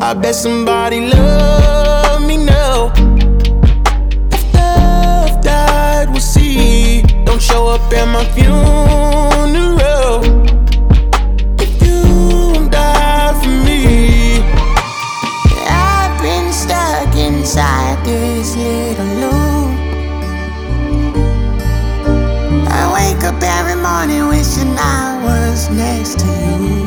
I bet somebody love me now. If love died, we'll see. Don't show up at my funeral. If you won't die for me. I've been stuck inside this little loop. I wake up every morning wishing I was next to you.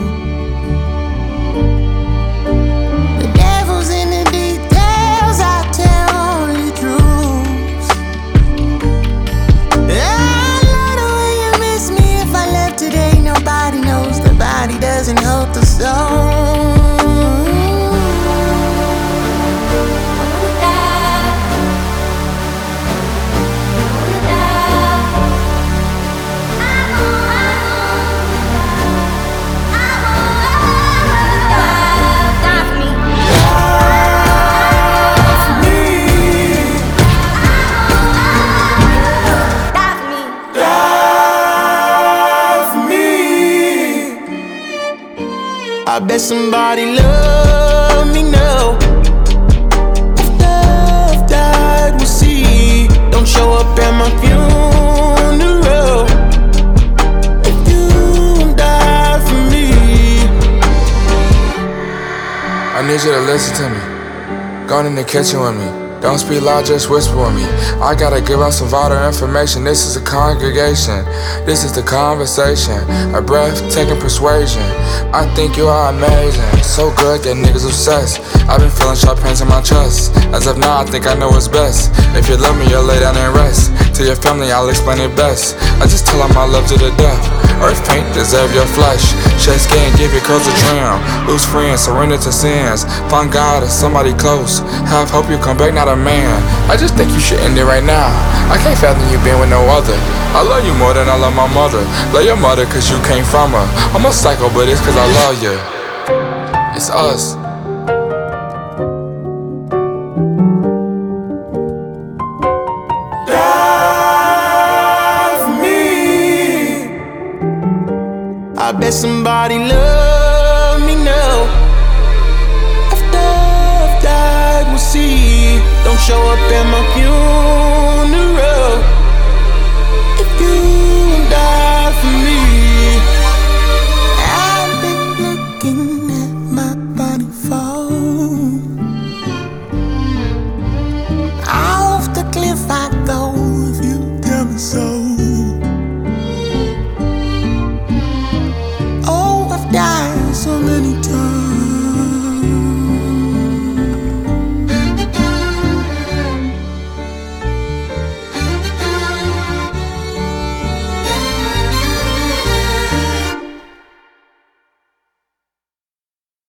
He doesn't hold the song. I bet somebody love me now. If love died, we'll see. Don't show up at my funeral. If you won't die for me. I need you to listen to me. Go in the kitchen with me. Don't speak loud, just whisper with me. I gotta give out some vital information. This is a congregation. This is the conversation. A breathtaking persuasion. I think you are amazing. So good that niggas obsessed. I've been feeling sharp pains in my chest. As of now, I think I know what's best. If you love me, you'll lay down and rest. To your family, I'll explain it best. I just tell them I love to the death. Earth paint, deserve your flesh. Shed skin, give your clothes a trim. Lose friends, surrender to sins. Find God or somebody close. Have hope you come back, not a man. I just think you should end it right now. I can't fathom you being with no other. I love you more than I love my mother. Love your mother cause you came from her. I'm a psycho, but it's cause I love you. It's us. I bet somebody love